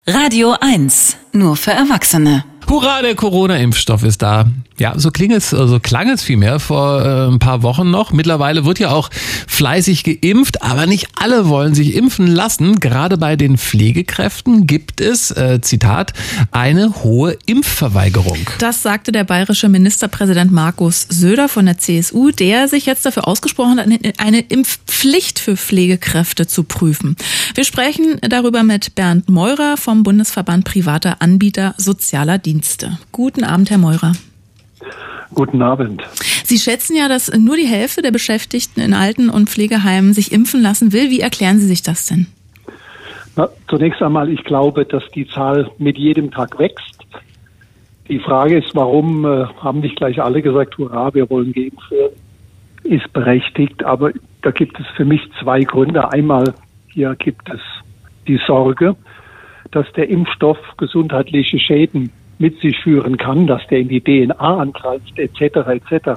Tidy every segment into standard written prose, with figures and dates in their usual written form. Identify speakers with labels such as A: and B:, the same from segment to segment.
A: Radio 1, nur für Erwachsene.
B: Hurra, der Corona-Impfstoff ist da. Ja, so klang es vielmehr vor ein paar Wochen noch. Mittlerweile wird ja auch fleißig geimpft, aber nicht alle wollen sich impfen lassen. Gerade bei den Pflegekräften gibt es, Zitat, eine hohe Impfverweigerung.
C: Das sagte der bayerische Ministerpräsident Markus Söder von der CSU, der sich jetzt dafür ausgesprochen hat, eine Impfpflicht für Pflegekräfte zu prüfen. Wir sprechen darüber mit Bernd Meurer vom Bundesverband privater Anbieter sozialer Dienste. Guten Abend, Herr Meurer.
D: Guten Abend.
C: Sie schätzen ja, dass nur die Hälfte der Beschäftigten in Alten- und Pflegeheimen sich impfen lassen will. Wie erklären Sie sich das denn?
D: Zunächst einmal, ich glaube, dass die Zahl mit jedem Tag wächst. Die Frage ist, warum haben nicht gleich alle gesagt, hurra, wir wollen geimpft werden, ist berechtigt. Aber da gibt es für mich zwei Gründe. Einmal, hier gibt es die Sorge, dass der Impfstoff gesundheitliche Schäden mit sich führen kann, dass der in die DNA angreift, etc. etc.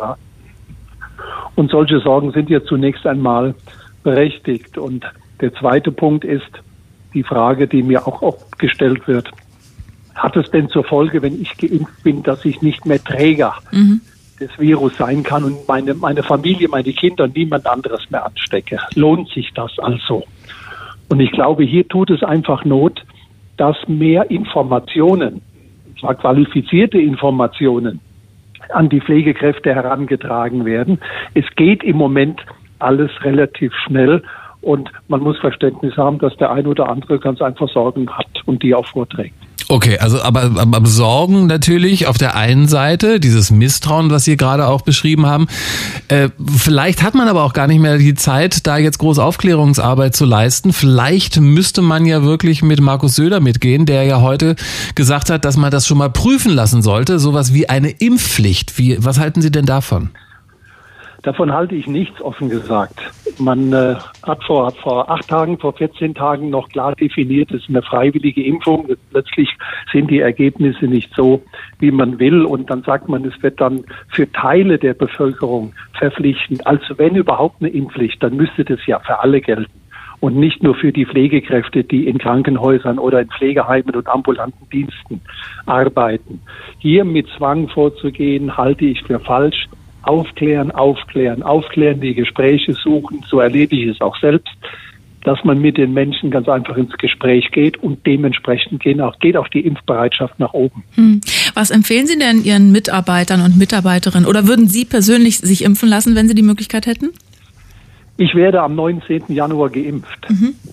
D: Und solche Sorgen sind ja zunächst einmal berechtigt. Und der zweite Punkt ist die Frage, die mir auch oft gestellt wird. Hat es denn zur Folge, wenn ich geimpft bin, dass ich nicht mehr Träger des Virus sein kann und meine Familie, meine Kinder und niemand anderes mehr anstecke? Lohnt sich das also? Und ich glaube, hier tut es einfach Not, dass mehr Informationen, zwar qualifizierte Informationen, an die Pflegekräfte herangetragen werden. Es geht im Moment alles relativ schnell und man muss Verständnis haben, dass der ein oder andere ganz einfach Sorgen hat und die auch vorträgt.
B: Okay, also aber Sorgen natürlich auf der einen Seite, dieses Misstrauen, was Sie gerade auch beschrieben haben. Vielleicht hat man aber auch gar nicht mehr die Zeit, da jetzt große Aufklärungsarbeit zu leisten. Vielleicht müsste man ja wirklich mit Markus Söder mitgehen, der ja heute gesagt hat, dass man das schon mal prüfen lassen sollte, sowas wie eine Impfpflicht. Was halten Sie denn davon?
D: Davon halte ich nichts, offen gesagt. Man hat vor 8 Tagen, vor 14 Tagen noch klar definiert, es ist eine freiwillige Impfung. Plötzlich sind die Ergebnisse nicht so, wie man will. Und dann sagt man, es wird dann für Teile der Bevölkerung verpflichtend. Also wenn überhaupt eine Impfpflicht, dann müsste das ja für alle gelten. Und nicht nur für die Pflegekräfte, die in Krankenhäusern oder in Pflegeheimen und ambulanten Diensten arbeiten. Hier mit Zwang vorzugehen, halte ich für falsch. Aufklären, die Gespräche suchen, so erlebe ich es auch selbst, dass man mit den Menschen ganz einfach ins Gespräch geht und dementsprechend geht auch die Impfbereitschaft nach oben.
C: Was empfehlen Sie denn Ihren Mitarbeitern und Mitarbeiterinnen oder würden Sie persönlich sich impfen lassen, wenn Sie die Möglichkeit hätten?
D: Ich werde am 19. Januar geimpft.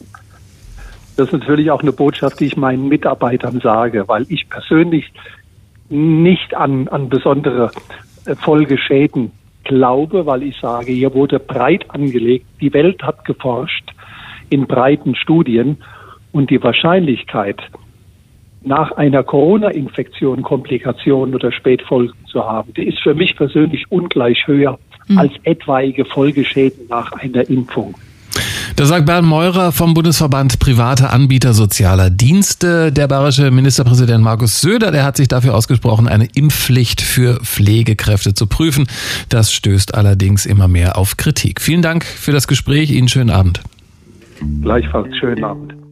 D: Das ist natürlich auch eine Botschaft, die ich meinen Mitarbeitern sage, weil ich persönlich nicht an besondere Folgeschäden glaube, weil ich sage, hier wurde breit angelegt. Die Welt hat geforscht in breiten Studien und die Wahrscheinlichkeit, nach einer Corona-Infektion Komplikationen oder Spätfolgen zu haben, die ist für mich persönlich ungleich höher als etwaige Folgeschäden nach einer Impfung.
B: Das sagt Bernd Meurer vom Bundesverband privater Anbieter sozialer Dienste. Der bayerische Ministerpräsident Markus Söder, der hat sich dafür ausgesprochen, eine Impfpflicht für Pflegekräfte zu prüfen. Das stößt allerdings immer mehr auf Kritik. Vielen Dank für das Gespräch. Ihnen schönen Abend.
D: Gleichfalls schönen Abend.